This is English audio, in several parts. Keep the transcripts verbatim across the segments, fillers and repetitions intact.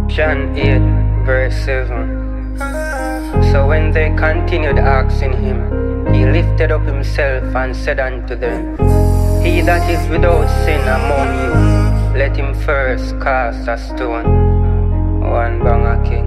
John eight, verse seven. So when they continued asking him, he lifted up himself and said unto them, He that is without sin among you, let him first cast a stone. One banger king.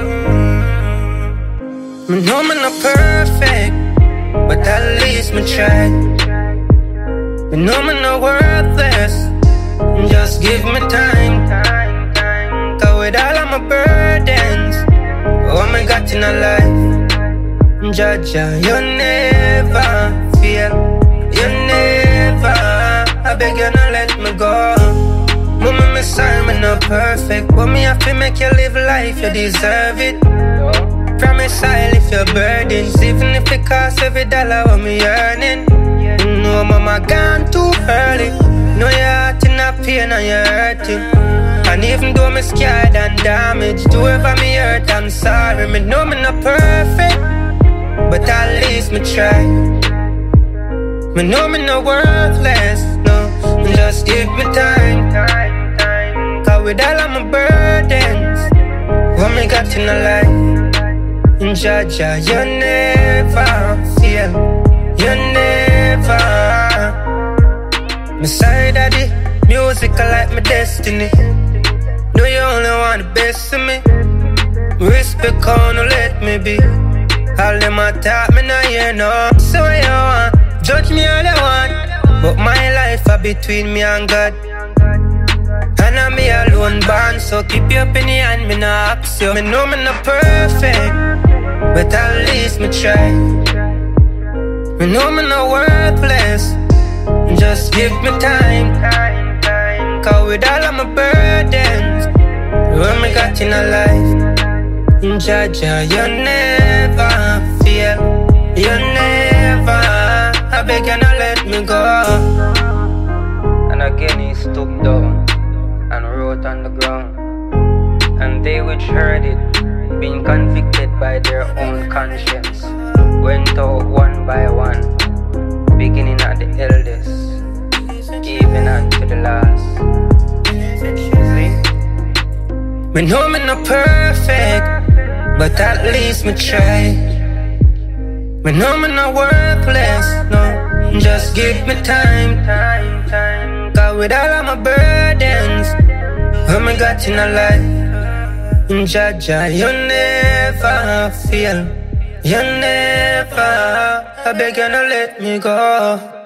Me know me not perfect, but at least me try. Me know me not worthless, just give me time. Cause with all of my burdens, what me got in a life, Jaja, you never fail, you never. I beg you not let me go. Mama, me sorry, me not perfect, but me have to make you live life, you deserve it. Promise I'll lift your burdens, even if it costs every dollar what me earning. You know mama gone too early, know your heart in a pain and you're hurting. And even though me scared and damaged, whoever me hurt, I'm sorry. Me know me not perfect, but at least me try. Me know me not worthless, no, just give me time. Cause with all of my burdens, what me got in a life, Jaja, you never fail, you never. Me sorry daddy, music I like my destiny. Know you only want the best of me. Respect how no let me be. All them attack me now you know. So you want, judge me all you want, but my life are between me and God. And I'm me alone born, so keep you up in the hand, me not ask you. Me know me not perfect, but at least me try. Me know me not worthless, just give me time. Cause with all of my burdens, what me got in a life, Jaja, you never fail, you never. I beg you not let me go. And again he stooped down and wrote on the ground. And they which heard it, being convicted by their own conscience, went out one by one, beginning at the eldest, even unto the last. See? Me know me not perfect, but at least me try. Me know me not worthless, no, just give me time. Cause with all of my burdens, what me got in a life, Jaja, you never fail, you never. I beg you not let me go.